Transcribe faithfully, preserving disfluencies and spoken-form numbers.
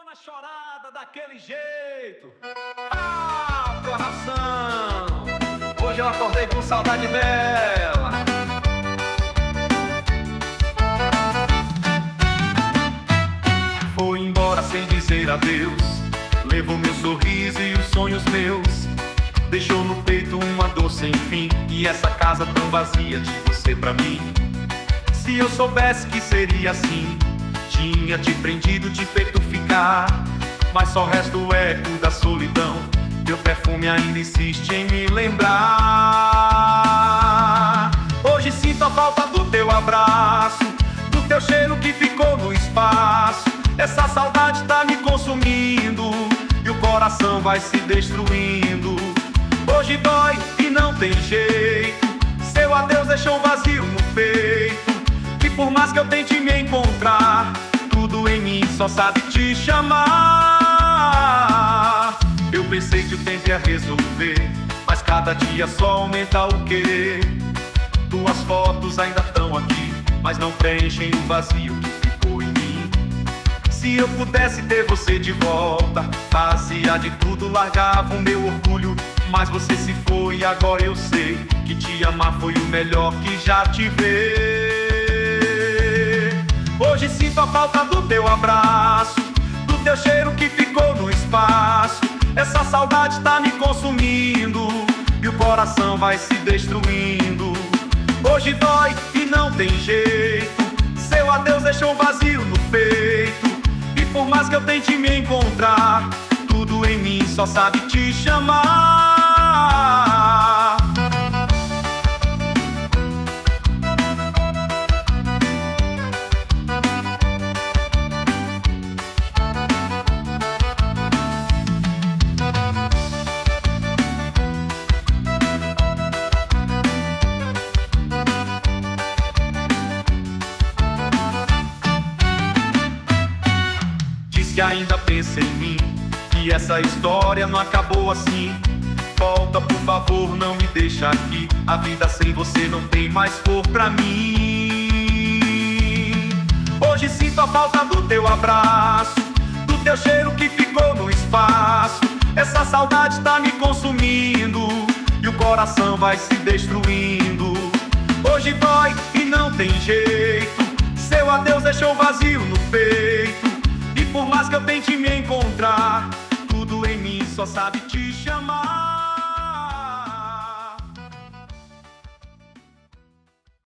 na chorada daquele jeito. Ah, coração, hoje eu acordei com saudade dela. Foi embora sem dizer adeus, levou meu sorriso e os sonhos meus. Deixou no peito uma dor sem fim, e essa casa tão vazia de você pra mim. Se eu soubesse que seria assim, tinha te prendido, te feito ficar. Mas só resta o eco da solidão, teu perfume ainda insiste em me lembrar. Hoje sinto a falta do teu abraço, do teu cheiro que ficou no espaço. Essa saudade tá me consumindo e o coração vai se destruindo. Hoje dói e não tem jeito, seu adeus deixou um vazio no peito. E por mais que eu tente me encontrar, tudo em mim só sabe te chamar. Eu pensei que o tempo ia resolver, mas cada dia só aumenta o querer. Tuas fotos ainda estão aqui, mas não preenchem o vazio que ficou em mim. Se eu pudesse ter você de volta, fazia de tudo, largava o meu orgulho. Mas você se foi e agora eu sei que te amar foi o melhor que já tive. Hoje sinto a falta do teu abraço, do teu cheiro que ficou no espaço. Essa saudade tá me consumindo e o coração vai se destruindo. Hoje dói e não tem jeito, seu adeus deixou um vazio no peito. E por mais que eu tente me encontrar, tudo em mim só sabe te chamar. Diz que ainda pensa em mim, que essa história não acabou assim. Volta, por favor, não me deixa aqui. A vida sem você não tem mais cor pra mim. Hoje sinto a falta do teu abraço, do teu cheiro que ficou no espaço. Essa saudade tá me consumindo e o coração vai se destruindo. Hoje dói e não tem jeito, seu adeus deixou um vazio no peito. E por mais que eu tente me encontrar, tudo em mim só sabe te chamar.